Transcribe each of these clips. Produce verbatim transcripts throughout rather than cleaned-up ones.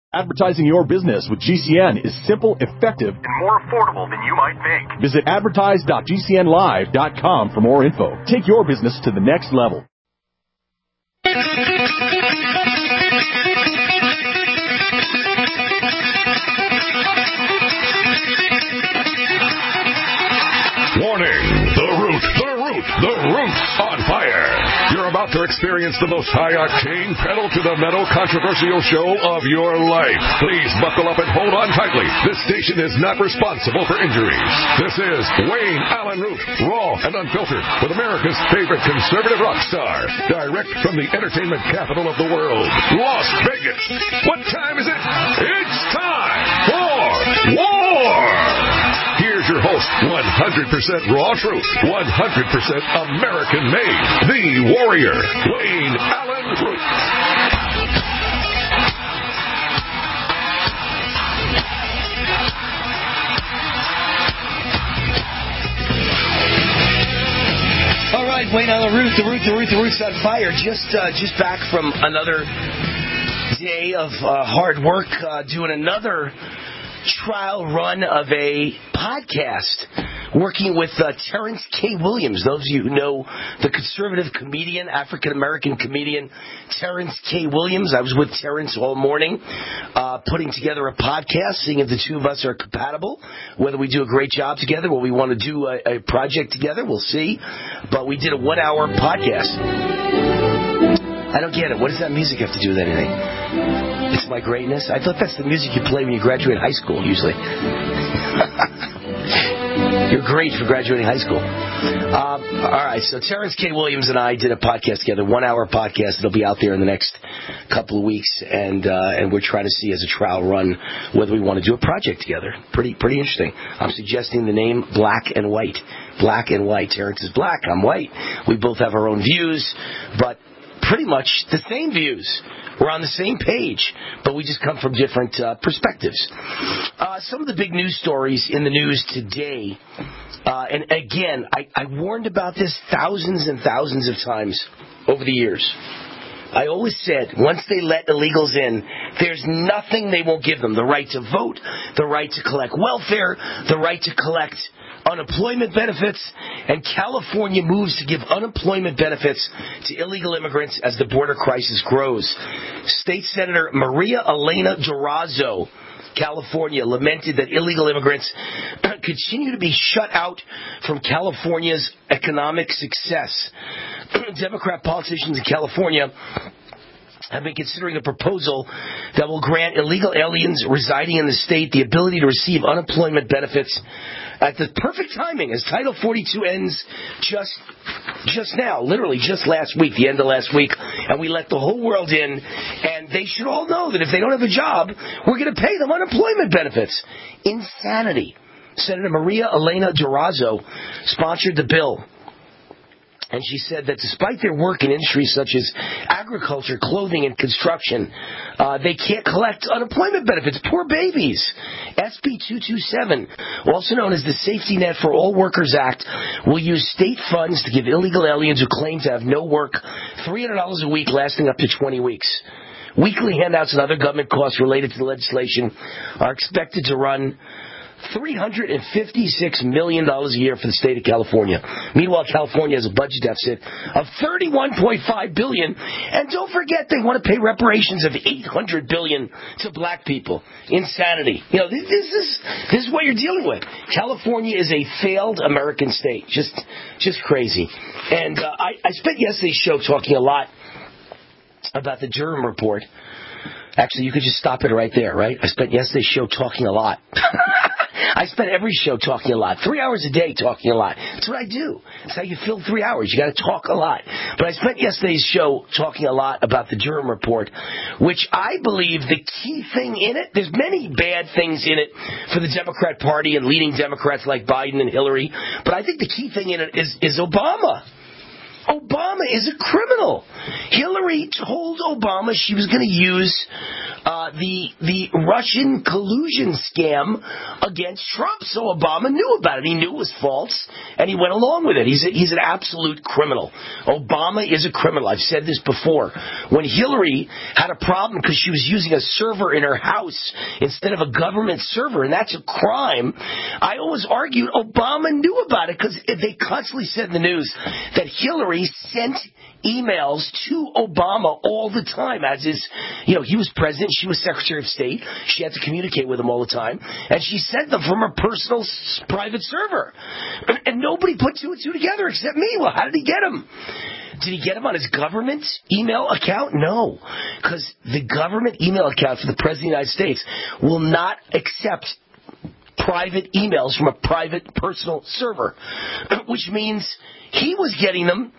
Advertising your business with G C N is simple, effective, and more affordable than you might think. Visit advertise dot g c n live dot com for more info. Take your business to the next level. Warning! The Root, the Root, the Root's on fire. You're about to experience the most high-octane, pedal-to-the-metal controversial show of your life. Please buckle up and hold on tightly. This station is not responsible for injuries. This is Wayne Allen Root, raw and unfiltered, with America's favorite conservative rock star. Direct from the entertainment capital of the world, Las Vegas. What time is it? It's time for war! Here's your host, one hundred percent raw truth, one hundred percent American-made, the warrior, Wayne Allen Root. All right, Wayne Allen Root, the Root, the Root, the Root's on fire. Just, uh, just back from another day of uh, hard work, uh, doing another trial run of a podcast, working with uh, Terrence K. Williams. Those of you who know the conservative comedian, African-American comedian, Terrence K. Williams. I was with Terrence all morning, uh, putting together a podcast, seeing if the two of us are compatible, whether we do a great job together, whether we want to do a, a project together, we'll see. But we did a one-hour podcast. I don't get it. What does that music have to do with anything? It's my greatness. I thought that's the music you play when you graduate high school, usually. You're great for graduating high school. Um, all right, so Terrence K. Williams and I did a podcast together, one-hour podcast. It'll be out there in the next couple of weeks, and uh, and we're trying to see as a trial run whether we want to do a project together. Pretty pretty interesting. I'm suggesting the name Black and White. Black and White. Terrence is black. I'm white. We both have our own views, but pretty much the same views. We're on the same page, but we just come from different uh, perspectives. Uh, some of the big news stories in the news today, uh, and again, I, I warned about this thousands and thousands of times over the years. I always said, once they let illegals in, there's nothing they won't give them. The right to vote, the right to collect welfare, the right to collect unemployment benefits, and California moves to give unemployment benefits to illegal immigrants as the border crisis grows. State Senator Maria Elena Durazo, California, lamented that illegal immigrants continue to be shut out from California's economic success. Democrat politicians in California have been considering a proposal that will grant illegal aliens residing in the state the ability to receive unemployment benefits at the perfect timing, as Title forty-two ends just just now, literally just last week, the end of last week, and we let the whole world in, and they should all know that if they don't have a job, we're going to pay them unemployment benefits. Insanity. Senator Maria Elena Durazo sponsored the bill. And she said that despite their work in industries such as agriculture, clothing, and construction, uh, they can't collect unemployment benefits. Poor babies. S B two twenty-seven, also known as the Safety Net for All Workers Act, will use state funds to give illegal aliens who claim to have no work three hundred dollars a week lasting up to twenty weeks. Weekly handouts and other government costs related to the legislation are expected to run three hundred fifty-six million dollars a year for the state of California. Meanwhile, California has a budget deficit of thirty-one point five billion dollars. And don't forget, they want to pay reparations of eight hundred billion dollars to black people. Insanity. You know, this is, this is what you're dealing with. California is a failed American state. Just, just crazy. And uh, I, I spent yesterday's show talking a lot about the Durham report. Actually, you could just stop it right there, right? I spent yesterday's show talking a lot. I spent every show talking a lot. Three hours a day talking a lot. That's what I do. That's how you fill three hours. You got to talk a lot. But I spent yesterday's show talking a lot about the Durham report, which I believe the key thing in it, there's many bad things in it for the Democrat Party and leading Democrats like Biden and Hillary, but I think the key thing in it is, is Obama. Obama is a criminal. Hillary told Obama she was going to use uh, the the Russian collusion scam against Trump, so Obama knew about it. He knew it was false, and he went along with it. He's a, he's an absolute criminal. Obama is a criminal. I've said this before. When Hillary had a problem because she was using a server in her house instead of a government server, and that's a crime, I always argued Obama knew about it because they constantly said in the news that Hillary sent emails to Obama all the time, as is, you know, he was president, she was Secretary of State, she had to communicate with him all the time, and she sent them from her personal s- private server. And, and nobody put two and two together except me. Well, how did he get them? Did he get them on his government email account? No, because the government email account for the President of the United States will not accept private emails from a private personal server, which means he was getting them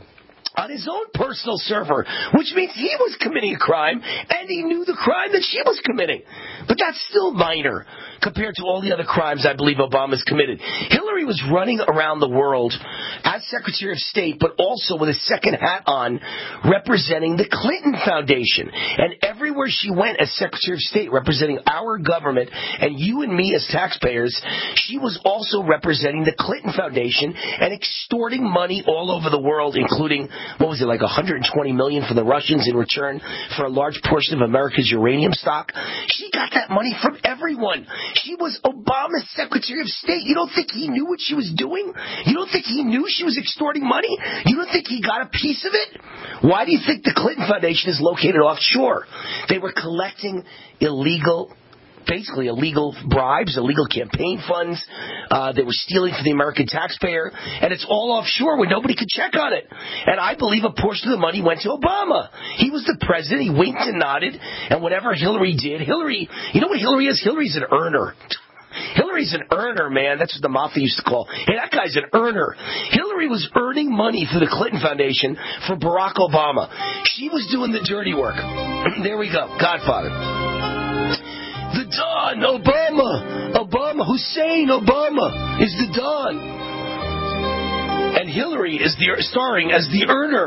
on his own personal server, which means he was committing a crime, and he knew the crime that she was committing. But that's still minor compared to all the other crimes I believe Obama's committed. Hillary was running around the world as Secretary of State, but also with a second hat on, representing the Clinton Foundation. And everywhere she went as Secretary of State, representing our government and you and me as taxpayers, she was also representing the Clinton Foundation and extorting money all over the world, including, what was it, like one hundred twenty million dollars from the Russians in return for a large portion of America's uranium stock. She got that money from everyone. She was Obama's Secretary of State. You don't think he knew what she was doing? You don't think he knew she was extorting money? You don't think he got a piece of it? Why do you think the Clinton Foundation is located offshore? They were collecting illegal basically illegal bribes, illegal campaign funds. Uh, they were stealing from the American taxpayer, and it's all offshore where nobody could check on it. And I believe a portion of the money went to Obama. He was the president. He winked and nodded, and whatever Hillary did, Hillary, you know what Hillary is? Hillary's an earner. Hillary's an earner, man. That's what the mafia used to call. Hey, that guy's an earner. Hillary was earning money through the Clinton Foundation for Barack Obama. She was doing the dirty work. There we go. Godfather. The Don, Obama, Obama, Hussein Obama is the Don. And Hillary is the starring as the earner.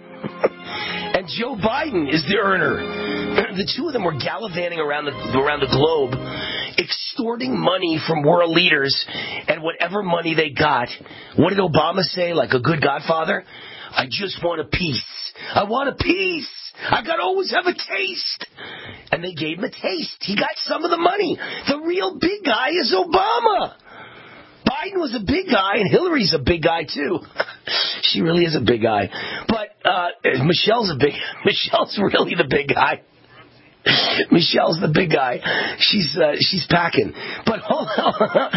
And Joe Biden is the earner. The two of them were gallivanting around the, around the globe, extorting money from world leaders, and whatever money they got, what did Obama say, like a good godfather? I just want a piece. I want a piece. I got to always have a taste. And they gave him a taste. He got some of the money. The real big guy is Obama. Biden was a big guy, and Hillary's a big guy, too. She really is a big guy. But uh, Michelle's a big, Michelle's really the big guy. Michelle's the big guy. She's uh, she's packing. But hold on.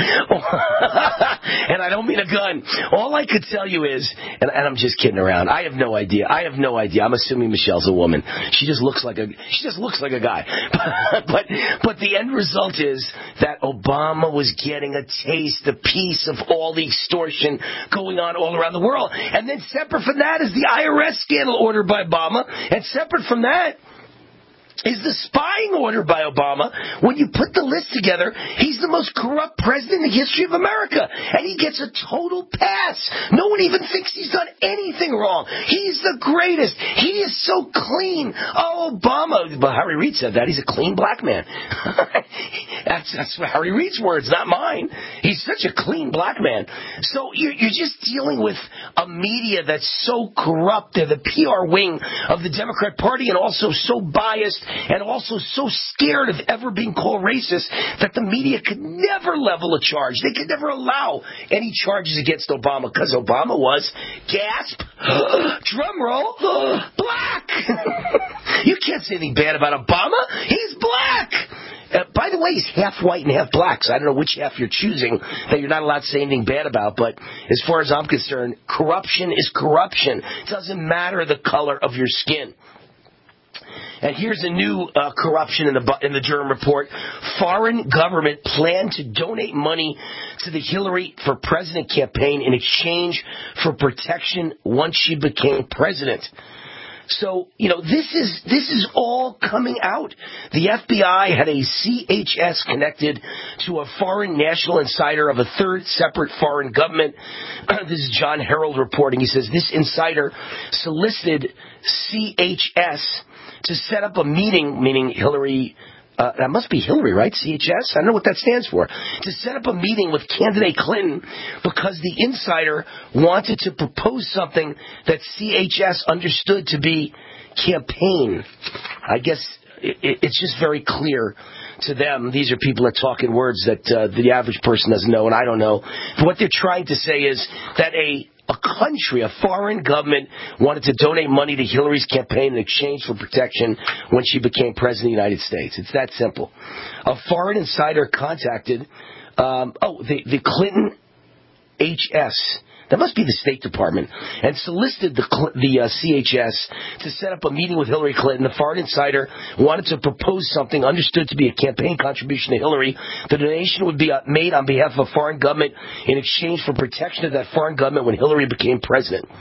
And I don't mean a gun. All I could tell you is, and, and I'm just kidding around. I have no idea. I have no idea. I'm assuming Michelle's a woman. She just looks like a she just looks like a guy. But but, but the end result is that Obama was getting a taste, a piece of all the extortion going on all around the world. And then separate from that is the I R S scandal ordered by Obama. And separate from that is the spying order by Obama. When you put the list together, he's the most corrupt president in the history of America. And he gets a total pass. No one even thinks he's done anything wrong. He's the greatest. He is so clean. Oh, Obama. But Harry Reid said that. He's a clean black man. that's, that's Harry Reid's words, not mine. He's such a clean black man. So you're, you're just dealing with a media that's so corrupt. They're the P R wing of the Democrat Party and also so biased and also so scared of ever being called racist that the media could never level a charge. They could never allow any charges against Obama because Obama was, gasp, drum roll, black. You can't say anything bad about Obama. He's black. Uh, by the way, he's half white and half black, so I don't know which half you're choosing that you're not allowed to say anything bad about, but as far as I'm concerned, corruption is corruption. It doesn't matter the color of your skin. And here's a new uh, corruption in the in the Durham report. Foreign government planned to donate money to the Hillary for President campaign in exchange for protection once she became president. So, you know, this is this is all coming out. The F B I had a C H S connected to a foreign national insider of a third separate foreign government. This is John Herald reporting. He says this insider solicited C H S to set up a meeting, meaning Hillary... Uh, that must be Hillary, right? C H S? I don't know what that stands for. To set up a meeting with candidate Clinton because the insider wanted to propose something that C H S understood to be campaign. I guess it, it's just very clear to them. These are people that talk in words that uh, the average person doesn't know, and I don't know. But what they're trying to say is that a A country, a foreign government, wanted to donate money to Hillary's campaign in exchange for protection when she became president of the United States. It's that simple. A foreign insider contacted, um, oh, the, the Clinton H S, that must be the State Department, and solicited the, the uh, C H S to set up a meeting with Hillary Clinton. The foreign insider wanted to propose something understood to be a campaign contribution to Hillary. The donation would be made on behalf of a foreign government in exchange for protection of that foreign government when Hillary became president.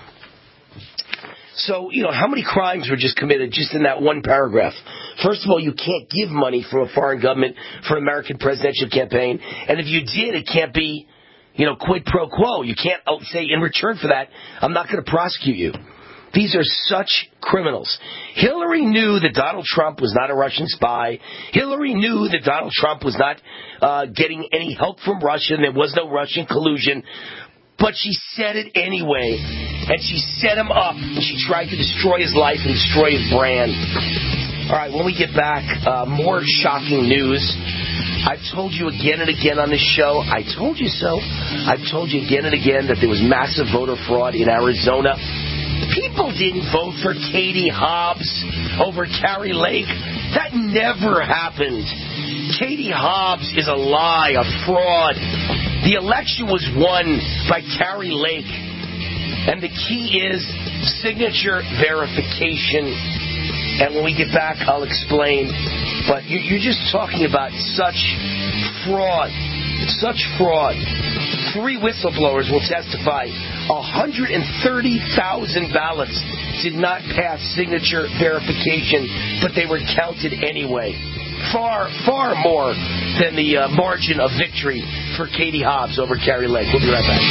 So, you know, how many crimes were just committed just in that one paragraph? First of all, you can't give money from a foreign government for an American presidential campaign. And if you did, it can't be, you know, quid pro quo. You can't say, in return for that, I'm not going to prosecute you. These are such criminals. Hillary knew that Donald Trump was not a Russian spy. Hillary knew that Donald Trump was not uh, getting any help from Russia, and there was no Russian collusion. But she said it anyway, and she set him up. She tried to destroy his life and destroy his brand. All right, when we get back, uh, more shocking news. I've told you again and again on this show, I told you so. I've told you again and again that there was massive voter fraud in Arizona. People didn't vote for Katie Hobbs over Kari Lake. That never happened. Katie Hobbs is a lie, a fraud. The election was won by Kari Lake. And the key is signature verification. And when we get back, I'll explain. But you're just talking about such fraud, such fraud. Three whistleblowers will testify. one hundred thirty thousand ballots did not pass signature verification, but they were counted anyway. Far, far more than the uh, margin of victory for Katie Hobbs over Kari Lake. We'll be right back.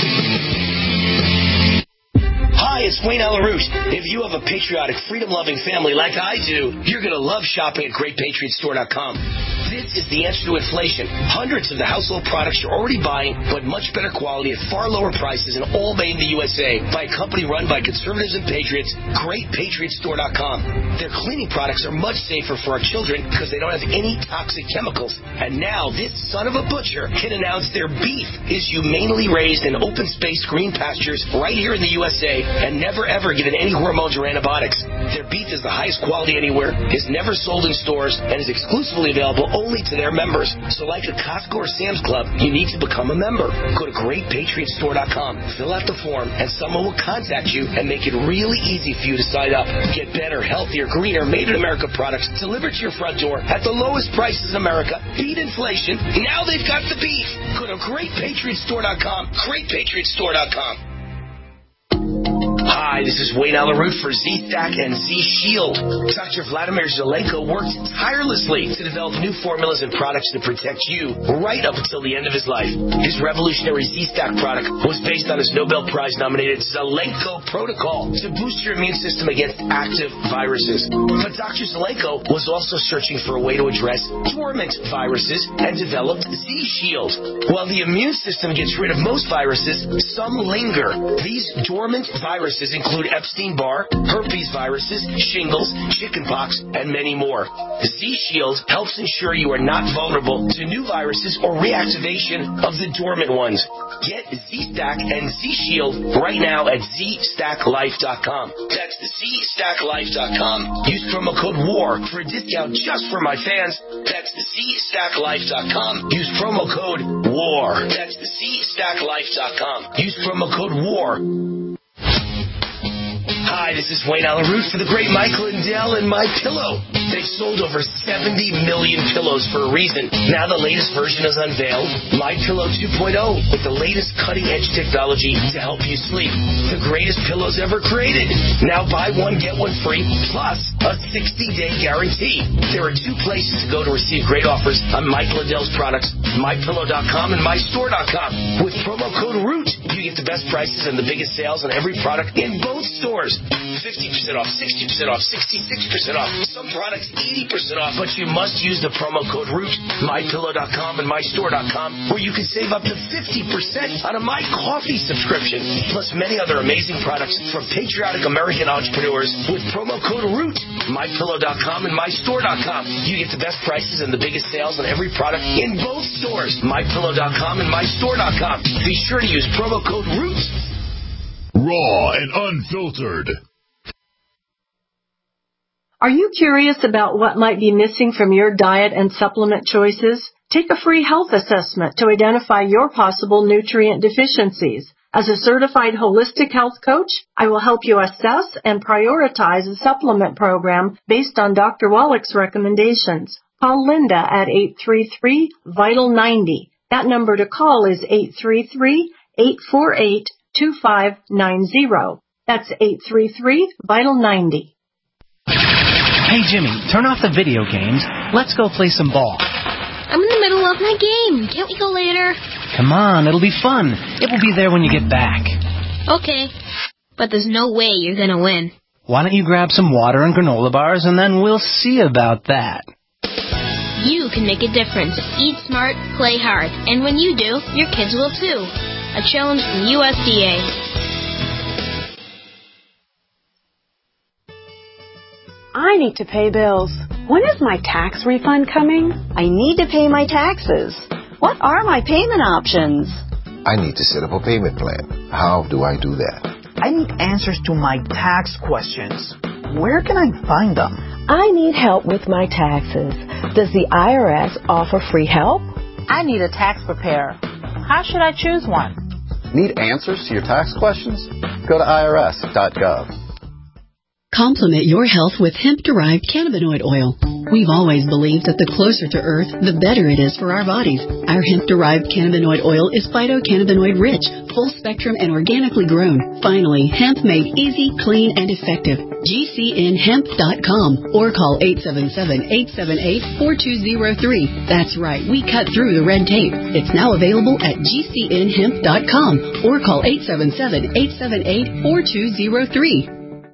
Hi, it's Wayne Alaroot. If you have a patriotic, freedom-loving family like I do, you're going to love shopping at Great Patriot Store dot com. This is the answer to inflation. Hundreds of the household products you're already buying, but much better quality at far lower prices and all made in the U S A by a company run by conservatives and patriots, Great Patriot Store dot com. Their cleaning products are much safer for our children because they don't have any toxic chemicals. And now this son of a butcher can announce their beef is humanely raised in open-spaced green pastures right here in the U S A and never ever given any hormones or antibiotics. Their beef is the highest quality anywhere, is never sold in stores, and is exclusively available only to their members. So like a Costco or Sam's Club, you need to become a member. Go to Great Patriot Store dot com, fill out the form, and someone will contact you and make it really easy for you to sign up. Get better, healthier, greener, made-in-America products delivered to your front door at the lowest prices in America. Beat inflation. Now they've got the beef. Go to Great Patriot Store dot com, Great Patriot Store dot com. Hi, this is Wayne Alaroot for Z-Stack and Z-Shield. Doctor Vladimir Zelenko worked tirelessly to develop new formulas and products to protect you right up until the end of his life. His revolutionary Z-Stack product was based on his Nobel Prize-nominated Zelenko Protocol to boost your immune system against active viruses. But Doctor Zelenko was also searching for a way to address dormant viruses and developed Z-Shield. While the immune system gets rid of most viruses, some linger. These dormant viruses include Epstein-Barr, herpes viruses, shingles, chickenpox, and many more. Z-Shield helps ensure you are not vulnerable to new viruses or reactivation of the dormant ones. Get Z-Stack and Z-Shield right now at Z Stack Life dot com. That's Z Stack Life dot com. Use promo code WAR for a discount just for my fans. That's Z Stack Life dot com. Use promo code WAR. That's Z Stack Life dot com. Use promo code WAR. Hi, this is Wayne Alaroot for the great Mike Lindell and My Pillow. They've sold over seventy million pillows for a reason. Now the latest version is unveiled, MyPillow two point oh, with the latest cutting-edge technology to help you sleep. The greatest pillows ever created. Now buy one, get one free, plus a sixty-day guarantee. There are two places to go to receive great offers on Mike Lindell's products, my pillow dot com and my store dot com. With promo code ROOT, you get the best prices and the biggest sales on every product in both stores. fifty percent off, sixty percent off, sixty-six percent off. Some products eighty percent off, but you must use the promo code ROOT, my pillow dot com and my store dot com, where you can save up to fifty percent on a My Coffee subscription, plus many other amazing products from patriotic American entrepreneurs with promo code ROOT, my pillow dot com and my store dot com. You get the best prices and the biggest sales on every product in both stores, my pillow dot com and my store dot com. Be sure to use promo code ROOT. Raw and unfiltered. Are you curious about what might be missing from your diet and supplement choices? Take a free health assessment to identify your possible nutrient deficiencies. As a certified holistic health coach, I will help you assess and prioritize a supplement program based on Doctor Wallach's recommendations. Call Linda at eight three three, vital ninety. That number to call is eight three three, eight four eight, two five nine zero. That's eight three three, vital ninety. Hey, Jimmy, turn off the video games. Let's go play some ball. I'm in the middle of my game. Can't we go later? Come on, it'll be fun. It will be there when you get back. Okay, but there's no way you're going to win. Why don't you grab some water and granola bars, and then we'll see about that. You can make a difference. Eat smart, play hard. And when you do, your kids will too. A challenge from U S D A. I need to pay bills. When is my tax refund coming? I need to pay my taxes. What are my payment options? I need to set up a payment plan. How do I do that? I need answers to my tax questions. Where can I find them? I need help with my taxes. Does the I R S offer free help? I need a tax preparer. How should I choose one? Need answers to your tax questions? Go to I R S dot gov. Complement your health with hemp-derived cannabinoid oil. We've always believed that the closer to Earth, the better it is for our bodies. Our hemp-derived cannabinoid oil is phytocannabinoid-rich, full-spectrum, and organically grown. Finally, hemp made easy, clean, and effective. G C N hemp dot com or call eight seven seven, eight seven eight, four two zero three. That's right, we cut through the red tape. It's now available at G C N hemp dot com or call eight seven seven, eight seven eight, four two zero three.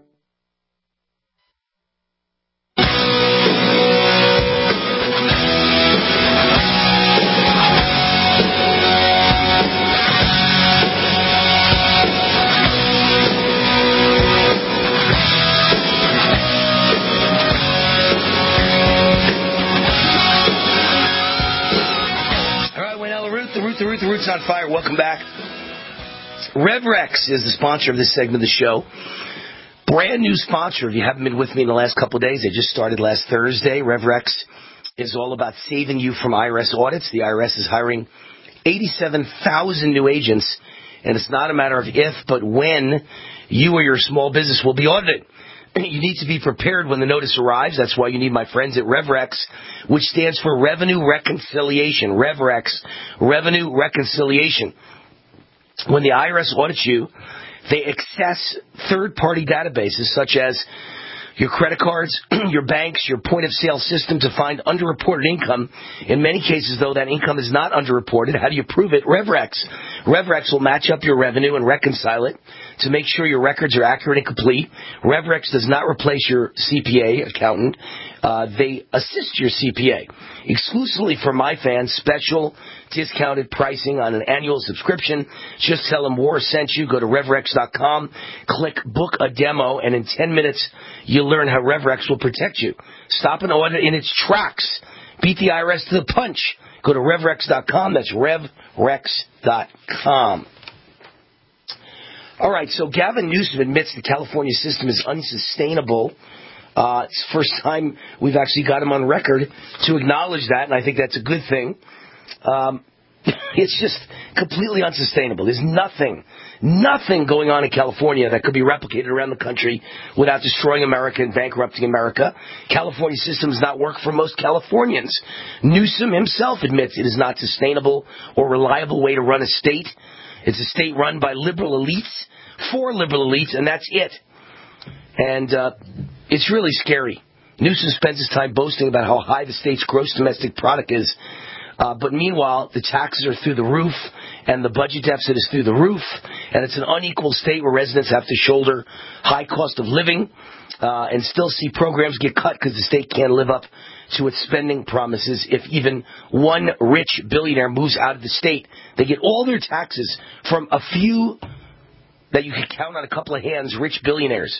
The Root, the Root's on fire. Welcome back. RevRex is the sponsor of this segment of the show. Brand new sponsor. If you haven't been with me in the last couple of days, they just started last Thursday. RevRex is all about saving you from I R S audits. The I R S is hiring eighty-seven thousand new agents, and it's not a matter of if, but when you or your small business will be audited. You need to be prepared when the notice arrives. That's why you need my friends at RevRex, which stands for Revenue Reconciliation. RevRex, Revenue Reconciliation. When the I R S audits you, they access third-party databases such as your credit cards, your banks, your point-of-sale system to find underreported income. In many cases, though, that income is not underreported. How do you prove it? RevRex. RevRex will match up your revenue and reconcile it to make sure your records are accurate and complete. RevRex does not replace your C P A accountant. Uh, they assist your C P A. Exclusively for my fans, special discounted pricing on an annual subscription. Just tell them War sent you. Go to RevRex dot com, click Book a Demo, and in ten minutes, you'll learn how RevRex will protect you. Stop an audit in its tracks. Beat the I R S to the punch. Go to RevRex dot com. That's RevRex dot com. All right, so Gavin Newsom admits the California system is unsustainable. Uh, it's the first time we've actually got him on record to acknowledge that, and I think that's a good thing. Um, It's just completely unsustainable. There's nothing, nothing going on in California that could be replicated around the country without destroying America and bankrupting America. California system does not work for most Californians. Newsom himself admits it is not sustainable or reliable way to run a state. It's a state run by liberal elites, for liberal elites, and that's it. And uh, it's really scary. Newsom spends his time boasting about how high the state's gross domestic product is. Uh, but meanwhile, the taxes are through the roof, and the budget deficit is through the roof, and it's an unequal state where residents have to shoulder high cost of living uh, and still see programs get cut because the state can't live up to its spending promises. If even one rich billionaire moves out of the state, they get all their taxes from a few that you can count on a couple of hands, rich billionaires.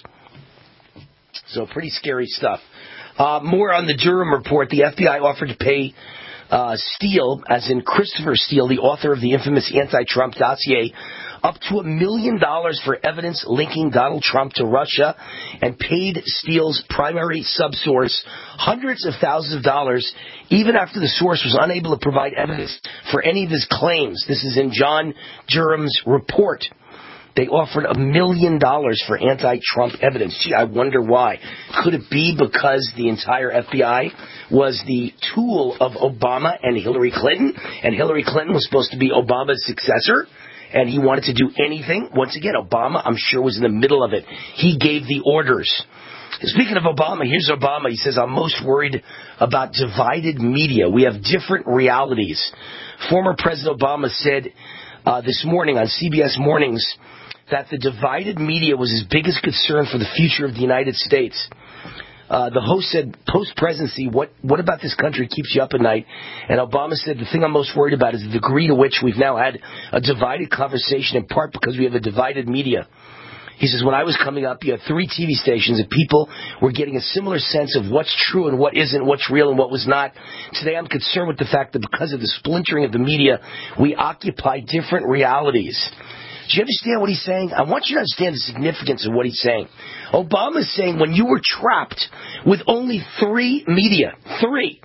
So pretty scary stuff. Uh, more on the Durham report. The F B I offered to pay Uh, Steele, as in Christopher Steele, the author of the infamous anti-Trump dossier, up to a million dollars for evidence linking Donald Trump to Russia, and paid Steele's primary subsource hundreds of thousands of dollars even after the source was unable to provide evidence for any of his claims. This is in John Durham's report. They offered a million dollars for anti-Trump evidence. Gee, I wonder why. Could it be because the entire F B I was the tool of Obama and Hillary Clinton, and Hillary Clinton was supposed to be Obama's successor, and he wanted to do anything? Once again, Obama, I'm sure, was in the middle of it. He gave the orders. Speaking of Obama, here's Obama. He says, I'm most worried about divided media. We have different realities. Former President Obama said uh, this morning on C B S Mornings that the divided media was his biggest concern for the future of the United States. Uh, the host said, post-presidency, what, what about this country keeps you up at night? And Obama said, the thing I'm most worried about is the degree to which we've now had a divided conversation, in part because we have a divided media. He says, when I was coming up, you had three T V stations and people were getting a similar sense of what's true and what isn't, what's real and what was not. Today I'm concerned with the fact that because of the splintering of the media, we occupy different realities. Do you understand what he's saying? I want you to understand the significance of what he's saying. Obama's saying when you were trapped with only three media, three,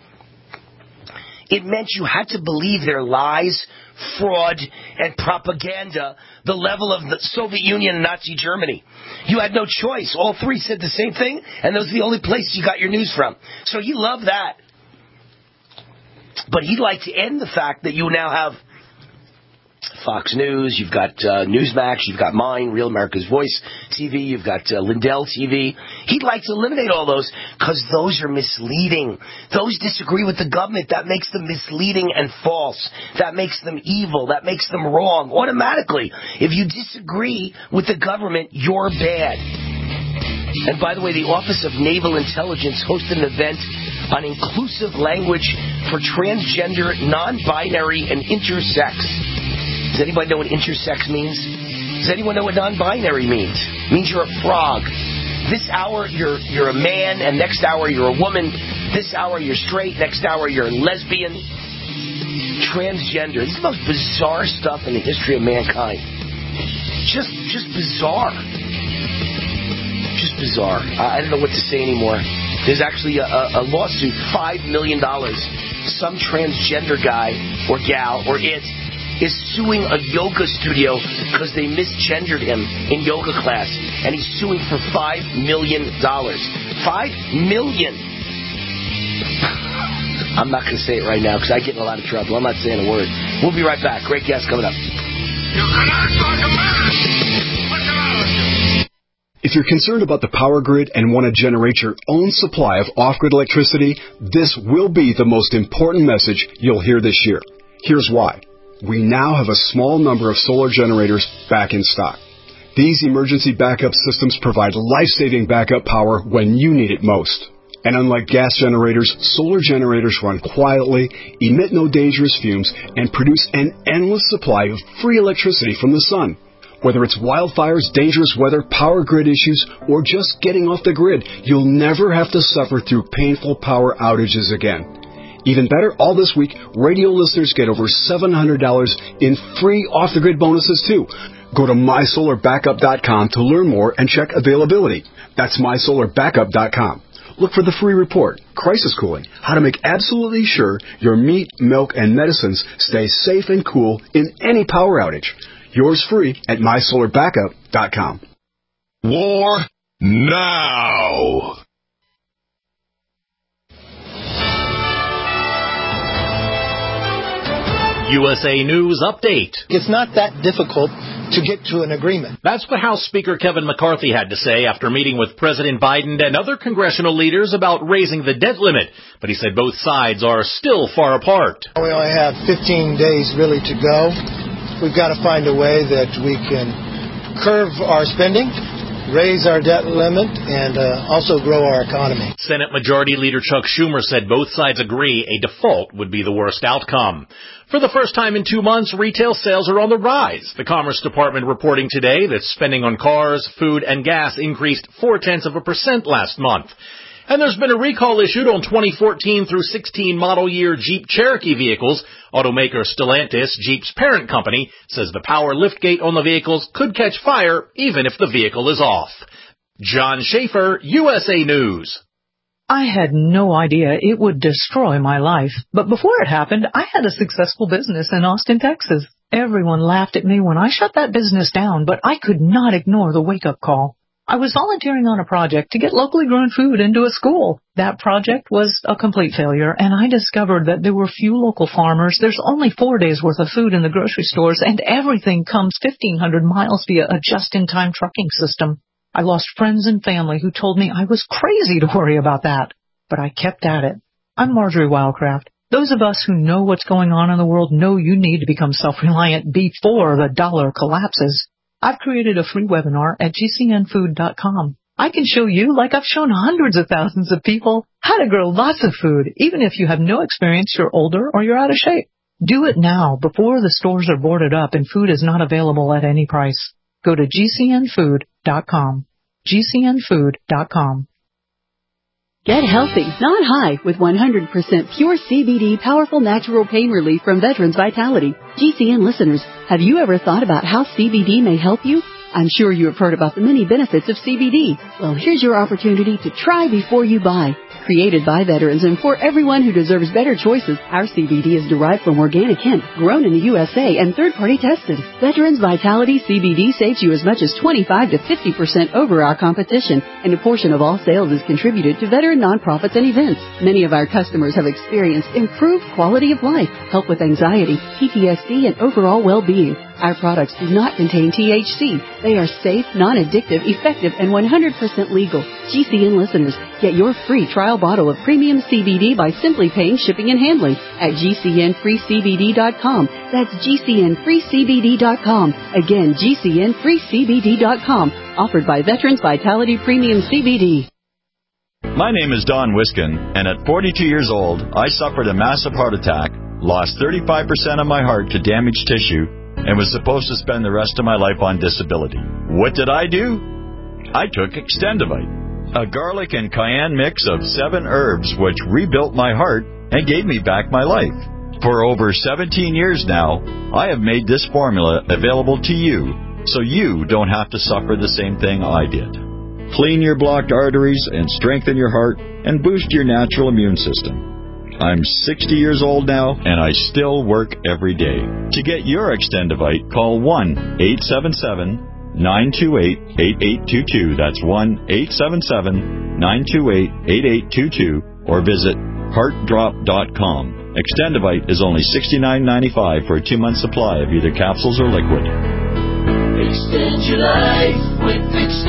it meant you had to believe their lies, fraud, and propaganda, the level of the Soviet Union and Nazi Germany. You had no choice. All three said the same thing, and those are the only places you got your news from. So he loved that. But he'd like to end the fact that you now have Fox News, you've got uh, Newsmax, you've got Mine, Real America's Voice T V, you've got uh, Lindell T V. He'd like to eliminate all those because those are misleading. Those disagree with the government. That makes them misleading and false. That makes them evil. That makes them wrong automatically. If you disagree with the government, you're bad. And by the way, the Office of Naval Intelligence hosted an event on inclusive language for transgender, non-binary, and intersex. Does anybody know what intersex means? Does anyone know what non-binary means? It means you're a frog. This hour, you're you're a man, and next hour, you're a woman. This hour, you're straight. Next hour, you're a lesbian. Transgender. This is the most bizarre stuff in the history of mankind. Just, just bizarre. Just bizarre. I don't know what to say anymore. There's actually a, a, a lawsuit, five million dollars. Some transgender guy or gal or it is suing a yoga studio because they misgendered him in yoga class, and he's suing for five million dollars. Five million. I'm not going to say it right now because I get in a lot of trouble. I'm not saying a word. We'll be right back. Great guest coming up. If you're concerned about the power grid and want to generate your own supply of off-grid electricity, this will be the most important message you'll hear this year. Here's why. We now have a small number of solar generators back in stock. These emergency backup systems provide life-saving backup power when you need it most. And unlike gas generators, solar generators run quietly, emit no dangerous fumes, and produce an endless supply of free electricity from the sun. Whether it's wildfires, dangerous weather, power grid issues, or just getting off the grid, you'll never have to suffer through painful power outages again. Even better, all this week, radio listeners get over seven hundred dollars in free off-the-grid bonuses, too. Go to my solar backup dot com to learn more and check availability. That's my solar backup dot com. look for the free report, Crisis Cooling, how to make absolutely sure your meat, milk, and medicines stay safe and cool in any power outage. Yours free at my solar backup dot com. War now. U S A News Update. It's not that difficult to get to an agreement. That's what House Speaker Kevin McCarthy had to say after meeting with President Biden and other congressional leaders about raising the debt limit. But he said both sides are still far apart. We only have fifteen days really to go. We've got to find a way that we can curb our spending, raise our debt limit, and uh, also grow our economy. Senate Majority Leader Chuck Schumer said both sides agree a default would be the worst outcome. For the first time in two months, retail sales are on the rise. The Commerce Department reporting today that spending on cars, food, and gas increased four-tenths of a percent last month. And there's been a recall issued on twenty fourteen through sixteen model year Jeep Cherokee vehicles. Automaker Stellantis, Jeep's parent company, says the power liftgate on the vehicles could catch fire even if the vehicle is off. John Schaefer, U S A News. I had no idea it would destroy my life. But before it happened, I had a successful business in Austin, Texas. Everyone laughed at me when I shut that business down, but I could not ignore the wake-up call. I was volunteering on a project to get locally grown food into a school. That project was a complete failure, and I discovered that there were few local farmers. There's only four days' worth of food in the grocery stores, and everything comes fifteen hundred miles via a just-in-time trucking system. I lost friends and family who told me I was crazy to worry about that, but I kept at it. I'm Marjorie Wildcraft. Those of us who know what's going on in the world know you need to become self-reliant before the dollar collapses. I've created a free webinar at G C N food dot com. I can show you, like I've shown hundreds of thousands of people, how to grow lots of food, even if you have no experience, you're older, or you're out of shape. Do it now, before the stores are boarded up and food is not available at any price. Go to G C N food dot com. G C N food dot com. Get healthy, not high, with one hundred percent pure C B D powerful natural pain relief from Veterans Vitality. G C N listeners, have you ever thought about how C B D may help you? I'm sure you have heard about the many benefits of C B D. Well, here's your opportunity to try before you buy. Created by veterans and for everyone who deserves better choices, our C B D is derived from organic hemp, grown in the U S A and third-party tested. Veterans Vitality C B D saves you as much as twenty-five to fifty percent over our competition, and a portion of all sales is contributed to veteran nonprofits and events. Many of our customers have experienced improved quality of life, help with anxiety, P T S D, and overall well-being. Our products do not contain T H C. They are safe, non-addictive, effective, and one hundred percent legal. G C N listeners, get your free trial bottle of premium C B D by simply paying shipping and handling at G C N free C B D dot com. That's G C N free C B D dot com. Again, G C N free C B D dot com. Offered by Veterans Vitality Premium C B D. My name is Don Wiskin, and at forty-two years old, I suffered a massive heart attack, lost thirty-five percent of my heart to damaged tissue, and was supposed to spend the rest of my life on disability. What did I do? I took Extendivite, a garlic and cayenne mix of seven herbs which rebuilt my heart and gave me back my life. For over seventeen years now, I have made this formula available to you so you don't have to suffer the same thing I did. Clean your blocked arteries and strengthen your heart and boost your natural immune system. I'm sixty years old now, and I still work every day. To get your Extendivite, call one eight seven seven, nine two eight, eight eight two two. That's one eight seven seven, nine two eight, eight eight two two, or visit heart drop dot com. Extendivite is only sixty-nine ninety-five for a two-month supply of either capsules or liquid. Extend your life with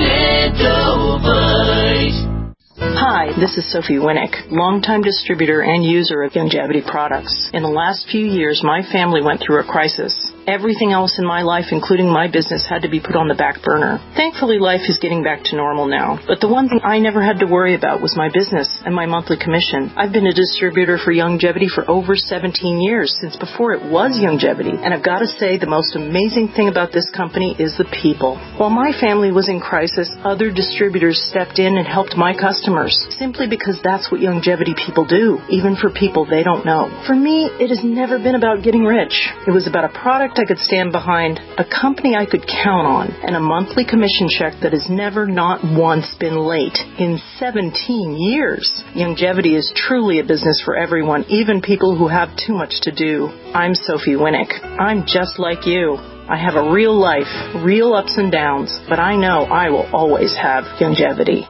Extendivite. Hi, this is Sophie Winnick, longtime distributor and user of Youngevity products. In the last few years, my family went through a crisis. Everything else in my life, including my business, had to be put on the back burner. Thankfully, life is getting back to normal now. But the one thing I never had to worry about was my business and my monthly commission. I've been a distributor for Youngevity for over seventeen years, since before it was Youngevity. And I've got to say, the most amazing thing about this company is the people. While my family was in crisis, other distributors stepped in and helped my customers, simply because that's what Youngevity people do, even for people they don't know. For me, it has never been about getting rich. It was about a product I could stand behind a company I could count on and a monthly commission check that has never not once been late in seventeen years. Youngevity is truly a business for everyone, even people who have too much to do. I'm Sophie Winnick. I'm just like you. I have a real life, real ups and downs, but I know I will always have Youngevity.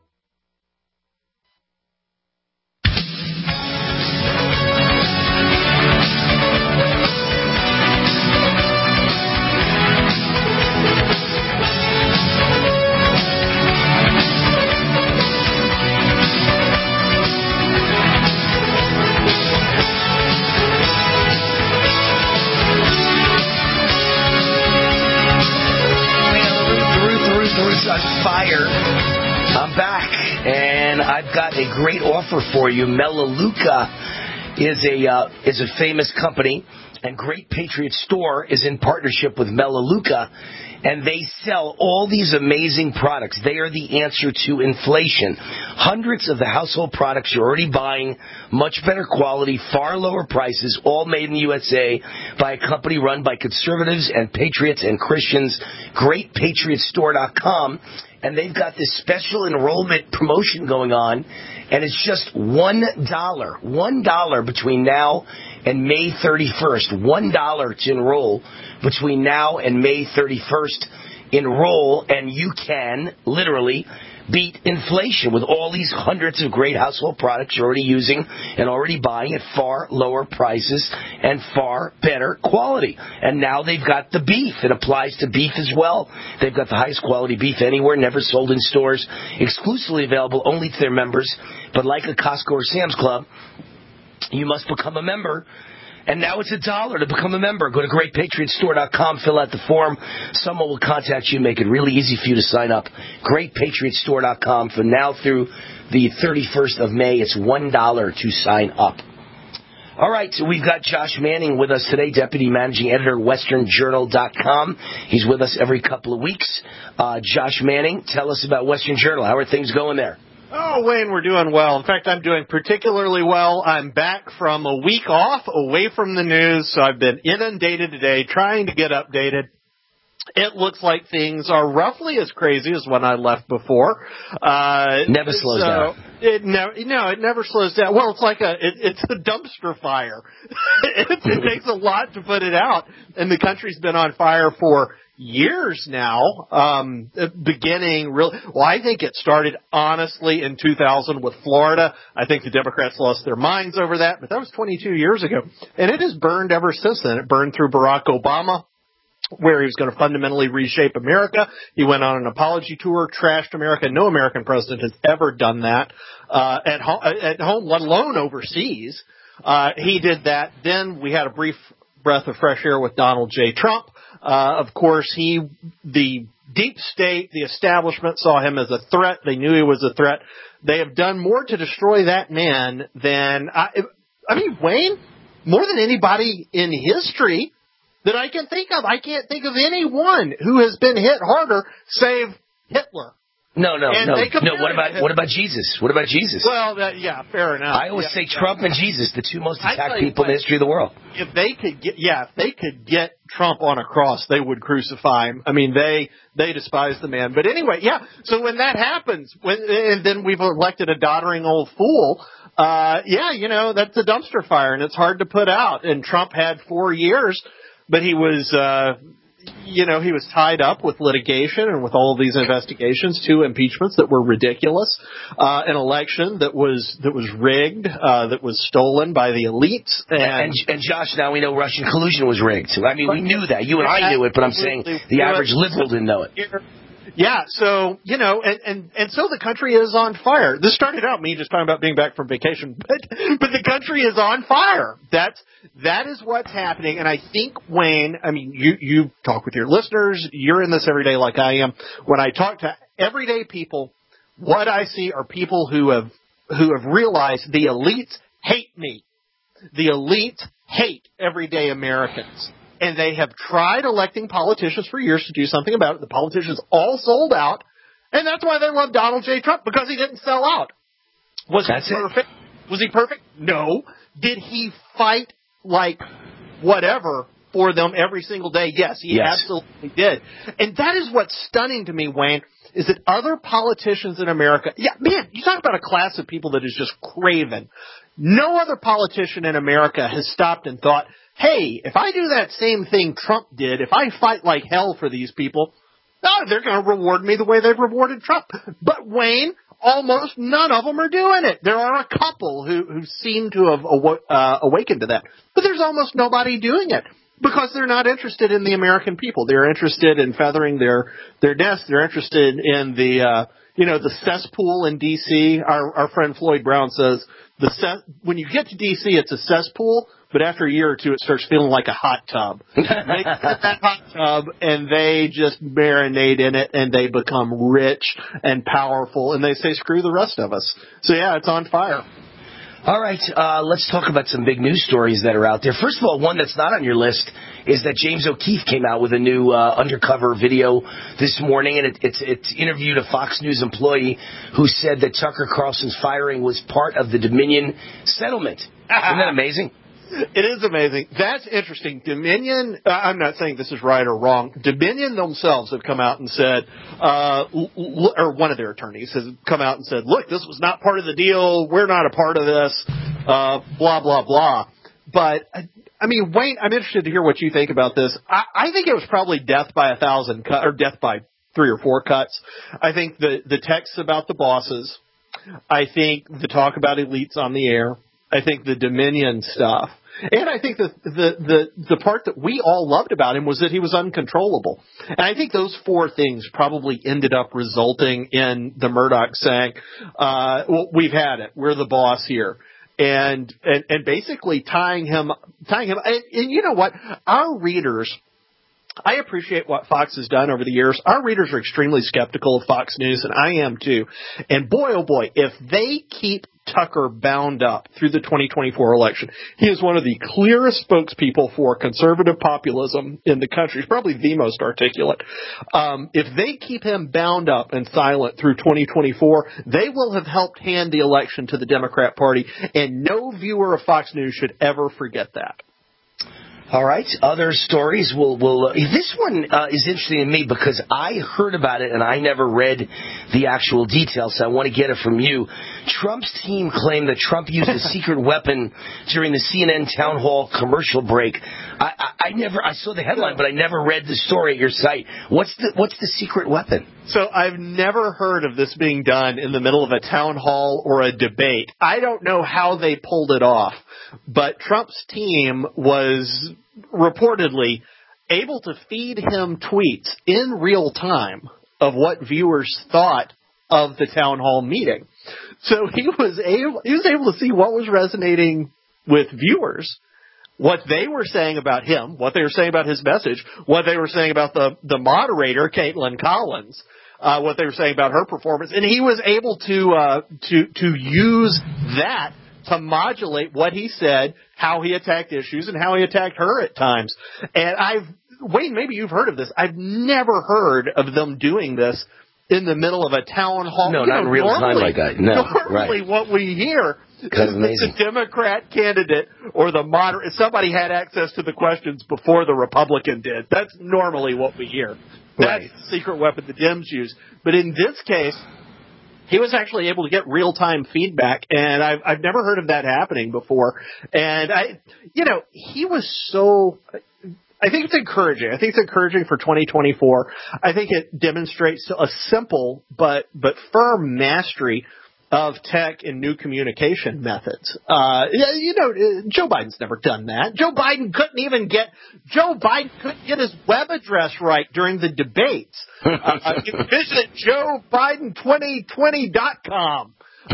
I'm back, and I've got a great offer for you. Melaleuca is a uh, is a famous company, and Great Patriot Store is in partnership with Melaleuca, and they sell all these amazing products. They are the answer to inflation. Hundreds of the household products you're already buying, much better quality, far lower prices, all made in the U S A by a company run by conservatives and patriots and Christians, great patriot store dot com. And they've got this special enrollment promotion going on, and it's just one dollar, one dollar between now and May thirty-first, one dollar to enroll between now and May thirty-first. Enroll, and you can literally beat inflation with all these hundreds of great household products you're already using and already buying at far lower prices and far better quality. And now they've got the beef. It applies to beef as well. They've got the highest quality beef anywhere, never sold in stores, exclusively available only to their members. But like a Costco or Sam's Club, you must become a member. And now it's a dollar to become a member. Go to great patriot store dot com, fill out the form. Someone will contact you, make it really easy for you to sign up. great patriot store dot com. From now through the thirty-first of May, it's one dollar to sign up. All right, so we've got Josh Manning with us today, Deputy Managing Editor, western journal dot com. He's with us every couple of weeks. Uh, Josh Manning, tell us about Western Journal. How are things going there? Oh, Wayne, we're doing well. In fact, I'm doing particularly well. I'm back from a week off, away from the news, so I've been inundated today trying to get updated. It looks like things are roughly as crazy as when I left before. Uh, never slows so down. It never, no, it never slows down. Well, it's like a, it, it's a dumpster fire. it, it takes a lot to put it out, and the country's been on fire for years now, um, beginning really, well, I think it started honestly in two thousand with Florida. I think the Democrats lost their minds over that, but that was twenty-two years ago. And it has burned ever since then. It burned through Barack Obama, where he was going to fundamentally reshape America. He went on an apology tour, trashed America. No American president has ever done that, uh, at home, at home, let alone overseas. Uh, he did that. Then we had a brief breath of fresh air with Donald J. Trump. Uh, of course, he, the deep state, the establishment saw him as a threat. They knew he was a threat. They have done more to destroy that man than, I, I mean, Wayne, more than anybody in history that I can think of. I can't think of anyone who has been hit harder, save Hitler. No, no, and no, no. What about what about Jesus? What about Jesus? Well, that, yeah, fair enough. I always yeah, say Trump and Jesus, the two most attacked people what, in the history of the world. If they could get, yeah, if they could get Trump on a cross, they would crucify him. I mean, they they despise the man. But anyway, yeah. So when that happens, when and then we've elected a doddering old fool. Uh, yeah, you know, that's a dumpster fire, and it's hard to put out. And Trump had four years, but he was. Uh, You know, he was tied up with litigation and with all of these investigations, two impeachments that were ridiculous, uh, an election that was that was rigged, uh, that was stolen by the elites. And, and, and Josh, now we know Russian collusion was rigged. I mean, we knew that. You and I knew it, but I'm saying the average liberal didn't know it. Yeah, so, you know, and, and, and so the country is on fire. This started out me just talking about being back from vacation, but, but the country is on fire. That's, that is what's happening. And I think, Wayne, I mean, you, you talk with your listeners. You're in this every day like I am. When I talk to everyday people, what I see are people who have, who have realized the elites hate me. The elites hate everyday Americans. And they have tried electing politicians for years to do something about it. The politicians all sold out. And that's why they love Donald J. Trump, because he didn't sell out. Was that's he perfect? It. Was he perfect? No. Did he fight like whatever for them every single day. Yes, he yes. absolutely did. And that is what's stunning to me, Wayne, is that other politicians in America, yeah, man, you talk about a class of people that is just craven. No other politician in America has stopped and thought, hey, if I do that same thing Trump did, if I fight like hell for these people, oh, they're going to reward me the way they've rewarded Trump. But, Wayne, almost none of them are doing it. There are a couple who, who seem to have aw- uh, awakened to that. But there's almost nobody doing it because they're not interested in the American people. They're interested in feathering their, their nests. They're interested in the, uh, you know, the cesspool in D C. Our, our friend Floyd Brown says the ce- when you get to D C, it's a cesspool. But after a year or two, it starts feeling like a hot tub. They get that hot tub, and they just marinate in it, and they become rich and powerful, and they say, screw the rest of us. So, yeah, it's on fire. All right, uh, let's talk about some big news stories that are out there. First of all, one that's not on your list is that James O'Keefe came out with a new uh, undercover video this morning, and it, it's, it's interviewed a Fox News employee who said that Tucker Carlson's firing was part of the Dominion settlement. Isn't that amazing? It is amazing. That's interesting. Dominion, I'm not saying this is right or wrong. Dominion themselves have come out and said, uh, or one of their attorneys has come out and said, look, this was not part of the deal. We're not a part of this, uh, blah, blah, blah. But, I mean, Wayne, I'm interested to hear what you think about this. I, I think it was probably death by a thousand cut, or death by three or four cuts. I think the, the texts about the bosses. I think the talk about elites on the air. I think the Dominion stuff. And I think the, the, the, the part that we all loved about him was that he was uncontrollable. And I think those four things probably ended up resulting in the Murdoch saying, uh, well, we've had it. We're the boss here. And, and, and basically tying him, tying him, and, and you know what? Our readers, I appreciate what Fox has done over the years. Our readers are extremely skeptical of Fox News, and I am too. And boy, oh boy, if they keep Tucker bound up through the twenty twenty-four election, he is one of the clearest spokespeople for conservative populism in the country. He's probably the most articulate. Um, if they keep him bound up and silent through twenty twenty-four, they will have helped hand the election to the Democrat Party, and no viewer of Fox News should ever forget that. All right. Other stories will will uh, this one uh, is interesting to me because I heard about it and I never read the actual details. So I want to get it from you. Trump's team claimed that Trump used a secret weapon during the C N N town hall commercial break. I, I, I never I saw the headline, but I never read the story at your site. What's the what's the secret weapon? So I've never heard of this being done in the middle of a town hall or a debate. I don't know how they pulled it off, but Trump's team was reportedly able to feed him tweets in real time of what viewers thought of the town hall meeting. So he was able, he was able to see what was resonating with viewers, what they were saying about him, what they were saying about his message, what they were saying about the, the moderator, Caitlin Collins, uh, what they were saying about her performance. And he was able to, uh, to, to use that to modulate what he said, how he attacked issues, and how he attacked her at times. And I've, Wayne, maybe you've heard of this. I've never heard of them doing this in the middle of a town hall. No, you not know, in real normally, time like that. No, normally right. what we hear is that the Democrat candidate or the moderate, somebody had access to the questions before the Republican did. That's normally what we hear. That's right. the secret weapon the Dems use. But in this case, he was actually able to get real-time feedback, and I've, I've never heard of that happening before. And I, you know, he was so, I think it's encouraging. I think it's encouraging for twenty twenty-four. I think it demonstrates a simple but, but firm mastery of tech and new communication methods. Uh, you know, Joe Biden's never done that. Joe Biden couldn't even get, Joe Biden couldn't get his web address right during the debates. Uh, you can visit joe biden twenty twenty dot com.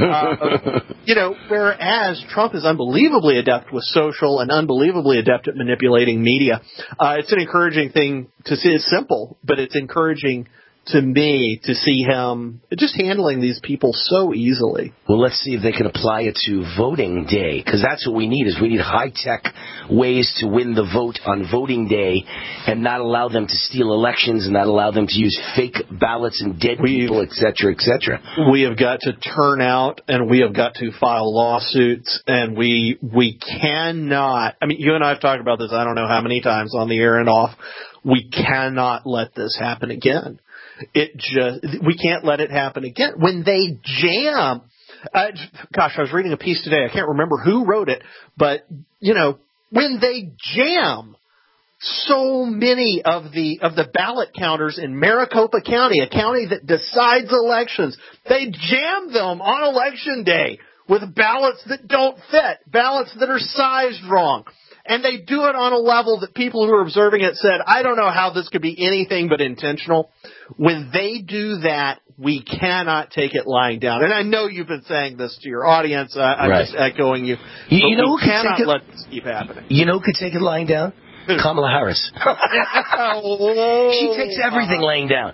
Uh, you know, whereas Trump is unbelievably adept with social and unbelievably adept at manipulating media. Uh, it's an encouraging thing to see. It's simple, but it's encouraging to me to see him just handling these people so easily. Well, let's see if they can apply it to voting day, because that's what we need, is we need high-tech ways to win the vote on voting day and not allow them to steal elections and not allow them to use fake ballots and dead We've, people, et cetera, et cetera. We have got to turn out, and we have got to file lawsuits, and we we cannot, I mean, you and I have talked about this I don't know how many times on the air and off. We cannot let this happen again. It just, we can't let it happen again. When they jam, uh, gosh, I was reading a piece today. I can't remember who wrote it, but, you know, when they jam so many of the, of the ballot counters in Maricopa County, a county that decides elections, they jam them on election day with ballots that don't fit, ballots that are sized wrong. And they do it on a level that people who are observing it said, I don't know how this could be anything but intentional. When they do that, we cannot take it lying down. And I know you've been saying this to your audience. I, I'm right. just echoing you. You, you know we who cannot could take it, let this keep happening. You know who could take it lying down? Kamala Harris. oh, she takes everything laying down.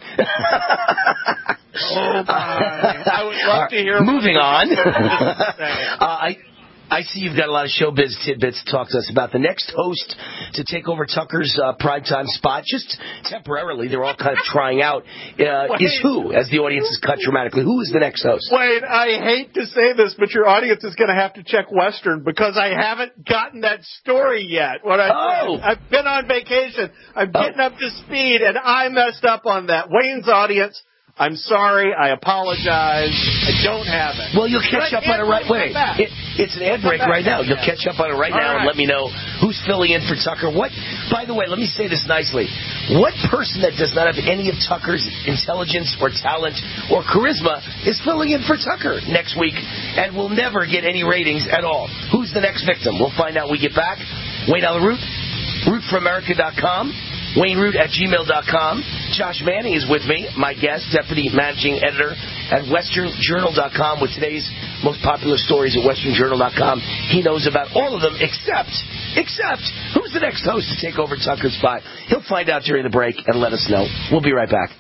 oh, my. I would love right, to hear. Moving on. uh, I. I see you've got a lot of showbiz tidbits to talk to us about. The next host to take over Tucker's uh, primetime spot, just temporarily, they're all kind of trying out, uh, is who, as the audience is cut dramatically. Who is the next host? Wait, I hate to say this, but your audience is going to have to check Western because I haven't gotten that story yet. What I, oh. I've been on vacation. I'm getting oh. up to speed, and I messed up on that. Wayne's audience, I'm sorry. I apologize. I don't have it. Well, you'll catch up on it right away. It, it's an ad break right now. You'll catch up on it right now and let me know who's filling in for Tucker. What? By the way, let me say this nicely. What person that does not have any of Tucker's intelligence or talent or charisma is filling in for Tucker next week and will never get any ratings at all? Who's the next victim? We'll find out when we get back. Wayne Allyn Root, root for america dot com. Wayne Root at gmail dot com. Josh Manning is with me, my guest, Deputy Managing Editor at Western Journal dot com with today's most popular stories at Western Journal dot com. He knows about all of them except, except, who's the next host to take over Tucker's spot? He'll find out during the break and let us know. We'll be right back.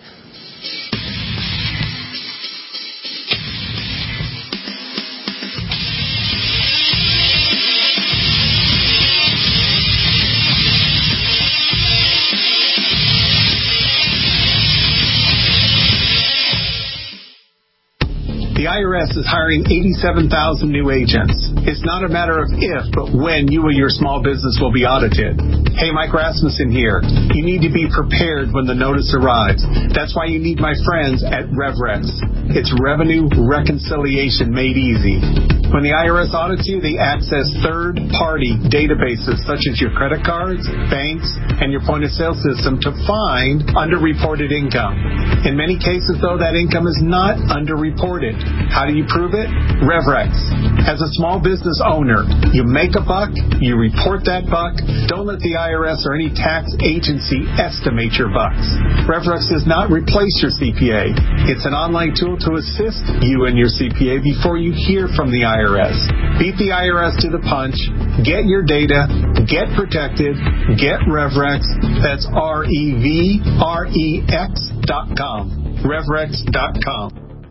The I R S is hiring eighty-seven thousand new agents. It's not a matter of if, but when you or your small business will be audited. Hey, Mike Rasmussen here. You need to be prepared when the notice arrives. That's why you need my friends at RevRex. It's revenue reconciliation made easy. When the I R S audits you, they access third-party databases such as your credit cards, banks, and your point-of-sale system to find underreported income. In many cases, though, that income is not underreported. How do you prove it? RevRex. As a small business owner, you make a buck, you report that buck. Don't let the I R S or any tax agency estimate your bucks. RevRex does not replace your C P A. It's an online tool to assist you and your C P A before you hear from the I R S. Beat the I R S to the punch. Get your data. Get protected. Get RevRex. That's R E V R E X dot com. RevRex dot com.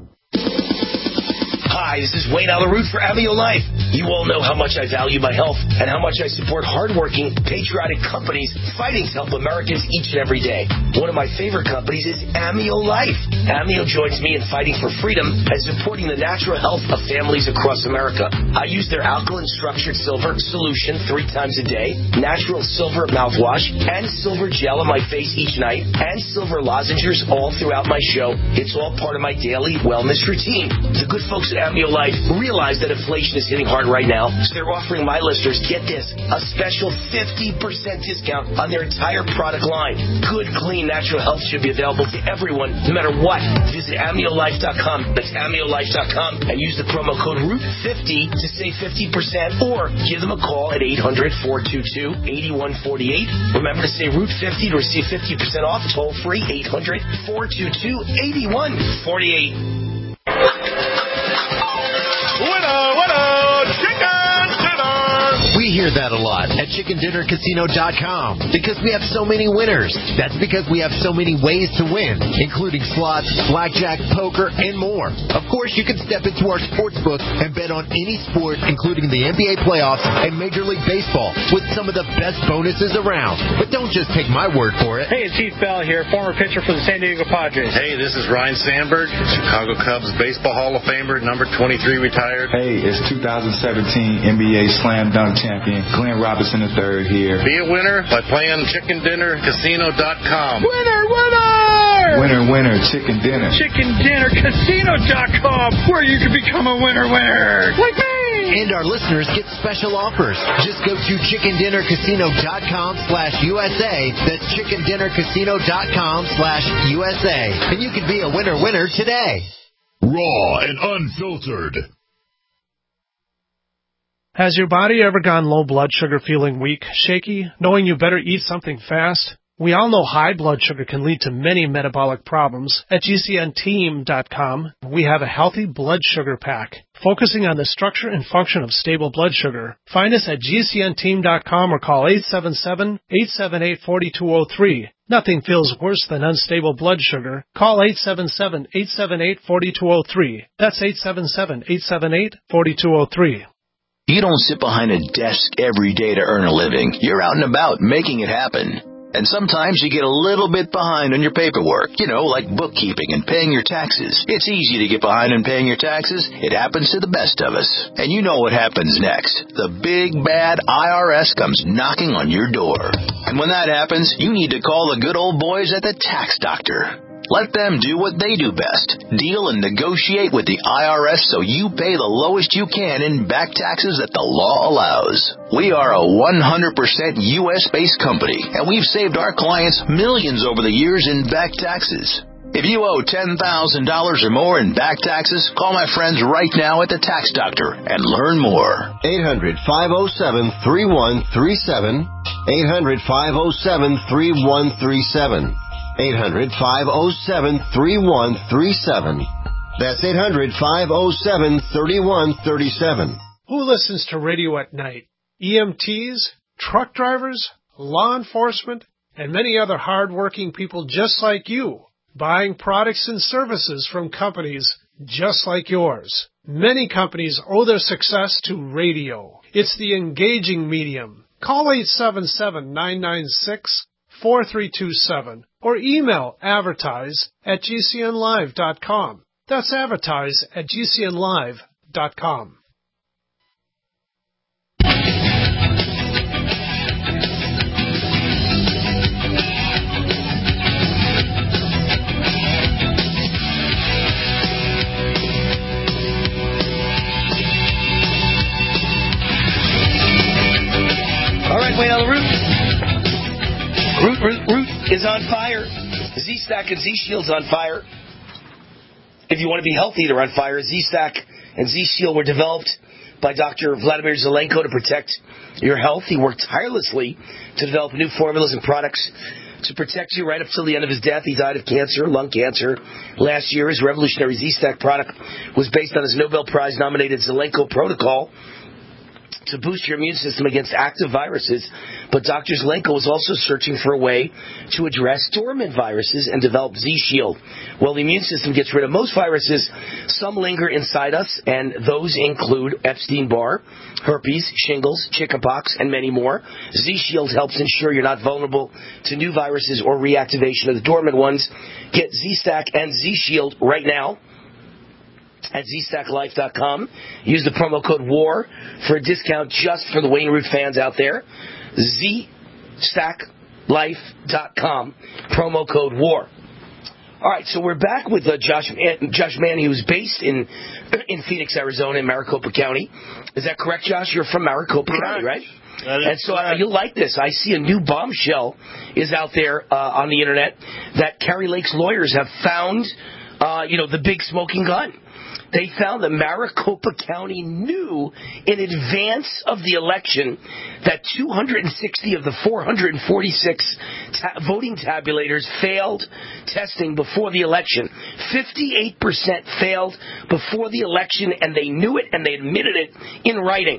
Hi, this is Wayne Allyn Root for Amio Life. You all know how much I value my health and how much I support hardworking, patriotic companies fighting to help Americans each and every day. One of my favorite companies is Amio Life. Amio joins me in fighting for freedom and supporting the natural health of families across America. I use their alkaline structured silver solution three times a day, natural silver mouthwash, and silver gel on my face each night, and silver lozenges all throughout my show. It's all part of my daily wellness routine. The good folks at Amio Life realize that inflation is hitting hard right now, so they're offering my listeners, get this, a special fifty percent discount on their entire product line. Good, clean, natural health should be available to everyone, no matter what. Visit amio life dot com. That's amio life dot com and use the promo code root fifty to save fifty percent, or give them a call at eight hundred, four two two, eight one four eight. Remember to say root fifty to receive fifty percent off. Toll free, eight hundred, four two two, eight one four eight. Winner, winner, chicken dinner! We hear that a lot at chicken dinner casino dot com because we have so many winners. That's because we have so many ways to win, including slots, blackjack, poker, and more. Of course, you can step into our sports book and bet on any sport, including the N B A playoffs and Major League Baseball, with some of the best bonuses around. But don't just take my word for it. Hey, it's Heath Bell here, former pitcher for the San Diego Padres. Hey, this is Ryan Sandberg, Chicago Cubs Baseball Hall of Famer, number twenty-three retired. Hey, it's two thousand seventeen N B A Slam Dunk champion, Glenn Robinson the third here. Be a winner by playing chicken dinner casino dot com. Winner, winner! Winner, winner, chicken dinner. chicken dinner casino dot com, where you can become a winner, winner. Like me! And our listeners get special offers. Just go to chicken dinner casino dot com slash U S A. That's chicken dinner casino dot com slash U S A. And you can be a winner, winner today. Raw and unfiltered. Has your body ever gone low blood sugar, feeling weak, shaky, knowing you better eat something fast? We all know high blood sugar can lead to many metabolic problems. At G C N team dot com, we have a healthy blood sugar pack, focusing on the structure and function of stable blood sugar. Find us at G C N team dot com or call eight seven seven, eight seven eight, four two zero three. Nothing feels worse than unstable blood sugar. Call eight seven seven, eight seven eight, four two zero three. That's eight seven seven, eight seven eight, four two zero three. You don't sit behind a desk every day to earn a living. You're out and about making it happen. And sometimes you get a little bit behind on your paperwork, you know, like bookkeeping and paying your taxes. It's easy to get behind on paying your taxes. It happens to the best of us. And you know what happens next. The big, bad I R S comes knocking on your door. And when that happens, you need to call the good old boys at the Tax Doctor. Let them do what they do best. Deal and negotiate with the I R S so you pay the lowest you can in back taxes that the law allows. We are a one hundred percent U S-based company, and we've saved our clients millions over the years in back taxes. If you owe ten thousand dollars or more in back taxes, call my friends right now at the Tax Doctor and learn more. eight hundred, five oh seven, three one three seven. eight hundred, five oh seven, three one three seven. eight hundred, five oh seven, three one three seven. That's eight hundred, five oh seven, three one three seven. Who listens to radio at night? E M Ts, truck drivers, law enforcement, and many other hard-working people just like you, buying products and services from companies just like yours. Many companies owe their success to radio. It's the engaging medium. Call eight seven seven, nine nine six, four three two seven or email advertise at G C N live dot com. That's advertise at G C N live dot com. All right, Wayne on the route. Root, Root, Root is on fire. Z-Stack and Z-Shield's on fire. If you want to be healthy, they're on fire. Z-Stack and Z-Shield were developed by Doctor Vladimir Zelenko to protect your health. He worked tirelessly to develop new formulas and products to protect you right up till the end of his death. He died of cancer, lung cancer, last year. His revolutionary Z-Stack product was based on his Nobel Prize-nominated Zelenko protocol to boost your immune system against active viruses. But Doctor Zelenko was also searching for a way to address dormant viruses and develop Z-Shield. Well, the immune system gets rid of most viruses. Some linger inside us, and those include Epstein-Barr, herpes, shingles, chickenpox, and many more. Z-Shield helps ensure you're not vulnerable to new viruses or reactivation of the dormant ones. Get Z-Stack and Z-Shield right now at Z Stack Life dot com. Use the promo code WAR for a discount just for the Wayne Root fans out there. Z Stack Life dot com, promo code WAR. All right, so we're back with uh, Josh Josh Mann, who's based in in Phoenix, Arizona, in Maricopa County. Is that correct, Josh? You're from Maricopa County, right? And so uh, you'll like this. I see a new bombshell is out there uh, on the internet that Carrie Lake's lawyers have found, uh, you know, the big smoking gun. They found that Maricopa County knew in advance of the election that two hundred sixty of the four hundred forty-six ta- voting tabulators failed testing before the election. fifty-eight percent failed before the election, and they knew it, and they admitted it in writing.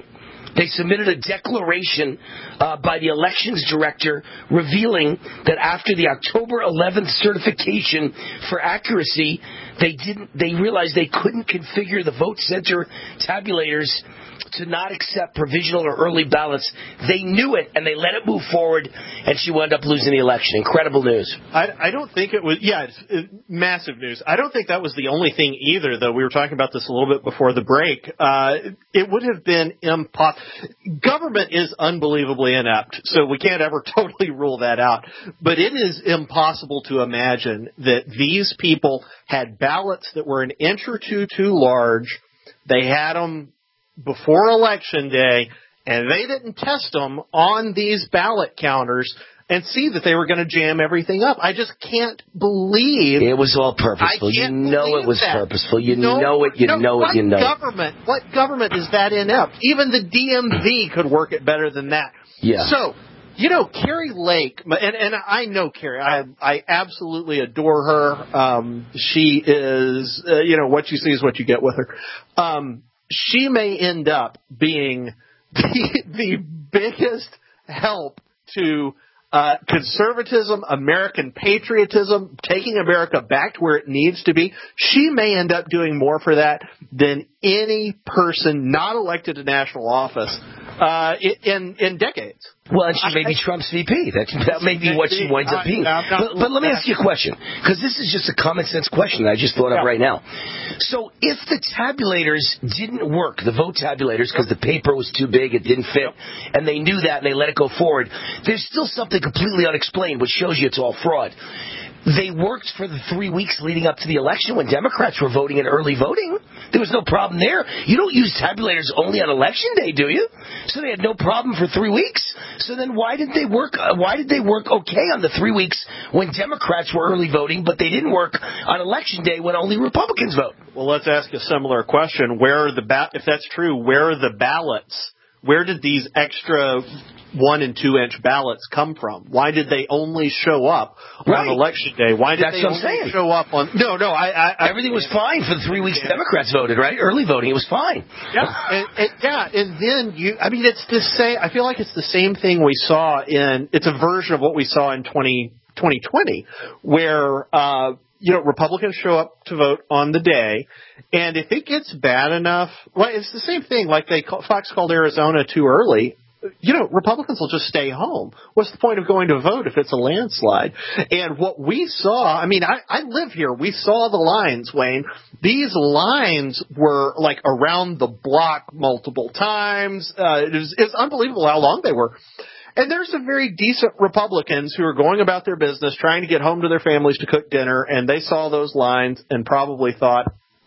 They submitted a declaration uh, by the elections director revealing that after the October eleventh certification for accuracy, they didn't. They realized they couldn't configure the vote center tabulators to not accept provisional or early ballots. They knew it, and they let it move forward, and she wound up losing the election. Incredible news. I, I don't think it was, yeah, it's, it, massive news. I don't think that was the only thing either, though. We were talking about this a little bit before the break. Uh, it would have been impossible. Government is unbelievably inept, so we can't ever totally rule that out. But it is impossible to imagine that these people had ballots that were an inch or two too large. They had them before Election Day, and they didn't test them on these ballot counters and see that they were going to jam everything up. I just can't believe it was all purposeful. You know it was that. purposeful. You no, know it. You no, know it. You know government, it. What government is that inept? Even the D M V could work it better than that. Yeah. So, you know, Carrie Lake, and, and I know Carrie. I I absolutely adore her. Um, she is, uh, you know, what you see is what you get with her. Um, she may end up being the, the biggest help to uh, conservatism, American patriotism, taking America back to where it needs to be. She may end up doing more for that than any person not elected to national office uh, in in decades. Well, and she may be Trump's V P. That, that may be what she winds up being. But, but let me ask you a question, because this is just a common sense question that I just thought of right now. So if the tabulators didn't work, the vote tabulators, because the paper was too big, it didn't fit, and they knew that and they let it go forward, there's still something completely unexplained, which shows you it's all fraud. They worked for the three weeks leading up to the election when Democrats were voting in early voting. There was no problem there. You don't use tabulators only on Election Day, do you? So they had no problem for three weeks. So then why did they work? Uh, why did they work okay on the three weeks when Democrats were early voting, but they didn't work on Election Day when only Republicans vote? Well, let's ask a similar question. Where are the ba- if that's true, where are the ballots? Where did these extra one and two inch ballots come from? Why did they only show up right. on Election Day? Why did That's they what only I'm saying. show up on? No, no, I. I, I Everything was fine for the three weeks yeah. Democrats voted, right? Early voting, it was fine. Yeah, and, and, yeah, and then you. I mean, it's the same. I feel like it's the same thing we saw in. It's a version of what we saw in twenty twenty, where. Uh, You know, Republicans show up to vote on the day, and if it gets bad enough, well, it's the same thing. Like they call, Fox called Arizona too early. You know, Republicans will just stay home. What's the point of going to vote if it's a landslide? And what we saw, I mean, I, I live here. We saw the lines, Wayne. These lines were like around the block multiple times. Uh, it was, it was unbelievable how long they were. And there's some very decent Republicans who are going about their business, trying to get home to their families to cook dinner, and they saw those lines and probably thought,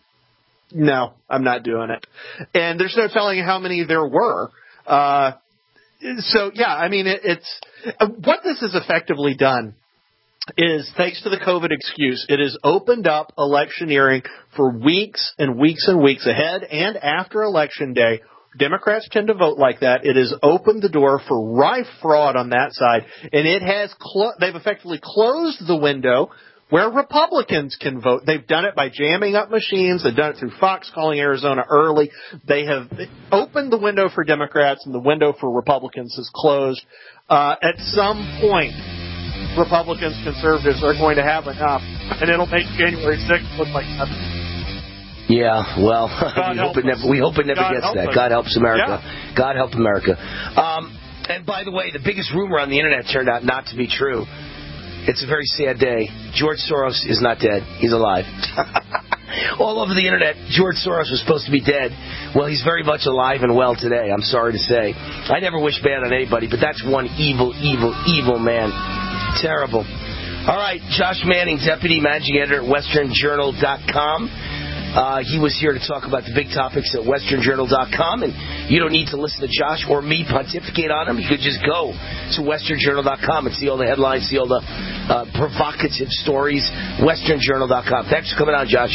no, I'm not doing it. And there's no telling how many there were. Uh, so, yeah, I mean, it, it's what this has effectively done is, thanks to the COVID excuse, it has opened up electioneering for weeks and weeks and weeks ahead and after Election Day. Democrats tend to vote like that. It has opened the door for rife fraud on that side, and it has clo- they've effectively closed the window where Republicans can vote. They've done it by jamming up machines. They've done it through Fox calling Arizona early. They have opened the window for Democrats, and the window for Republicans is closed. Uh, at some point, Republicans, conservatives are going to have enough, and it'll make January sixth look like nothing. Yeah, well, we hope, it never, we hope it never God gets that. Us. God helps America. Yeah. God help America. Um, and by the way, the biggest rumor on the Internet turned out not to be true. It's a very sad day. George Soros is not dead. He's alive. All over the Internet, George Soros was supposed to be dead. Well, he's very much alive and well today, I'm sorry to say. I never wish bad on anybody, but that's one evil, evil, evil man. Terrible. All right, Josh Manning, Deputy Managing Editor at Western Journal dot com. Uh, he was here to talk about the big topics at Western Journal dot com, and you don't need to listen to Josh or me pontificate on them. You could just go to Western Journal dot com and see all the headlines, see all the uh, provocative stories. Western Journal dot com. Thanks for coming on, Josh.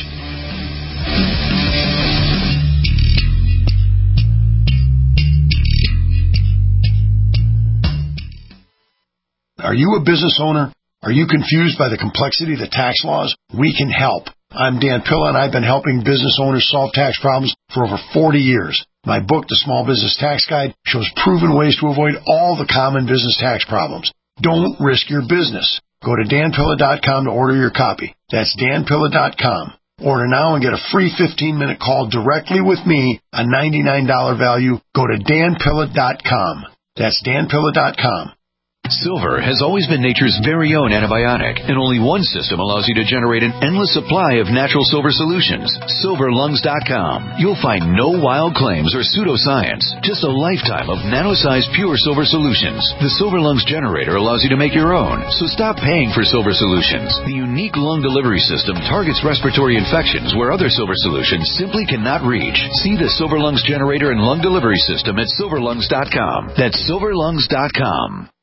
Are you a business owner? Are you confused by the complexity of the tax laws? We can help. I'm Dan Pilla, and I've been helping business owners solve tax problems for over forty years. My book, The Small Business Tax Guide, shows proven ways to avoid all the common business tax problems. Don't risk your business. Go to dan pilla dot com to order your copy. That's dan pilla dot com. Order now and get a free fifteen-minute call directly with me, a ninety-nine dollars value. Go to dan pilla dot com. That's dan pilla dot com. Silver has always been nature's very own antibiotic, and only one system allows you to generate an endless supply of natural silver solutions. silver lungs dot com. You'll find no wild claims or pseudoscience, just a lifetime of nano-sized pure silver solutions. The Silver Lungs generator allows you to make your own, so stop paying for silver solutions. The unique lung delivery system targets respiratory infections where other silver solutions simply cannot reach. See the Silver Lungs generator and lung delivery system at silver lungs dot com. That's silver lungs dot com.